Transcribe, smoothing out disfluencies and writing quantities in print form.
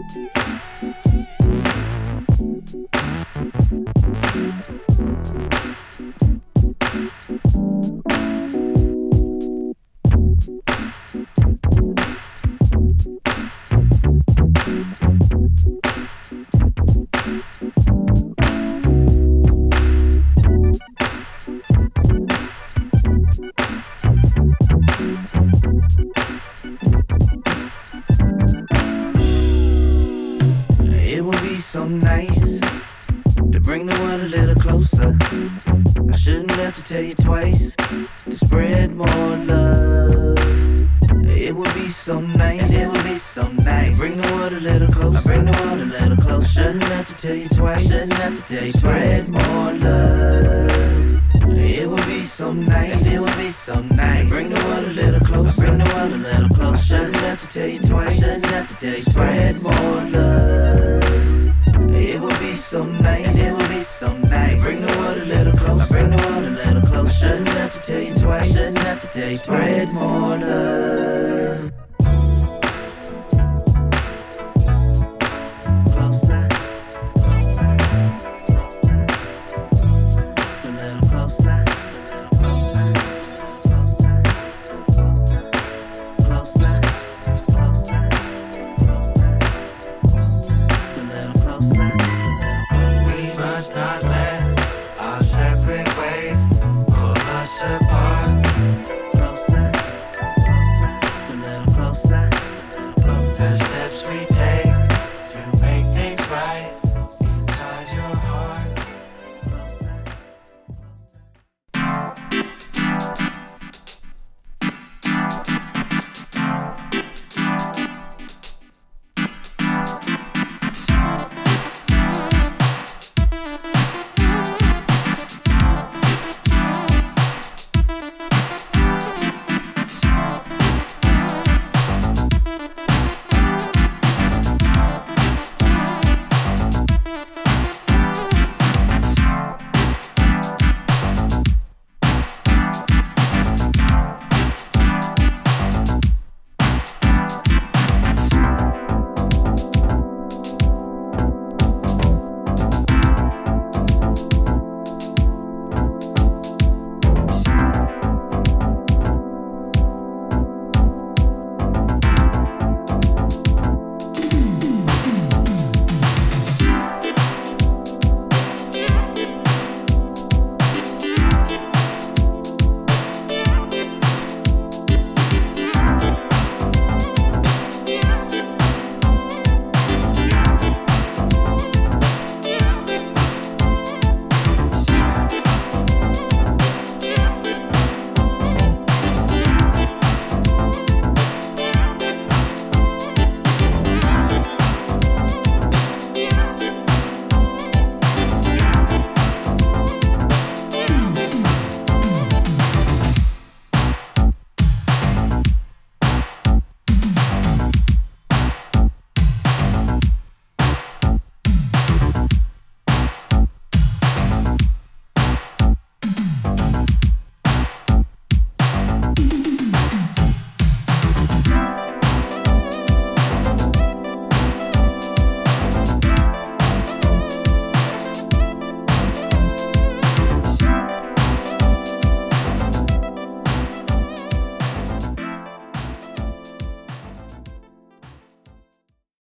It would be so nice to bring the world a little closer. I shouldn't have to tell you twice to spread more love. It would be so nice, it would be so nice. Bring the world a little closer, bring the world a little closer. Shouldn't have to tell you twice, shouldn't have to tell you spread more love. It would be so nice, it would be so nice. Bring the world a little closer, bring the world a little closer. Shouldn't have to tell you twice, shouldn't have to tell you spread more love. It would be so nice, it would be so nice. Bring the world a little closer, bring the world a little closer. Shouldn't have to tell you twice, shouldn't have to tell you spread more love.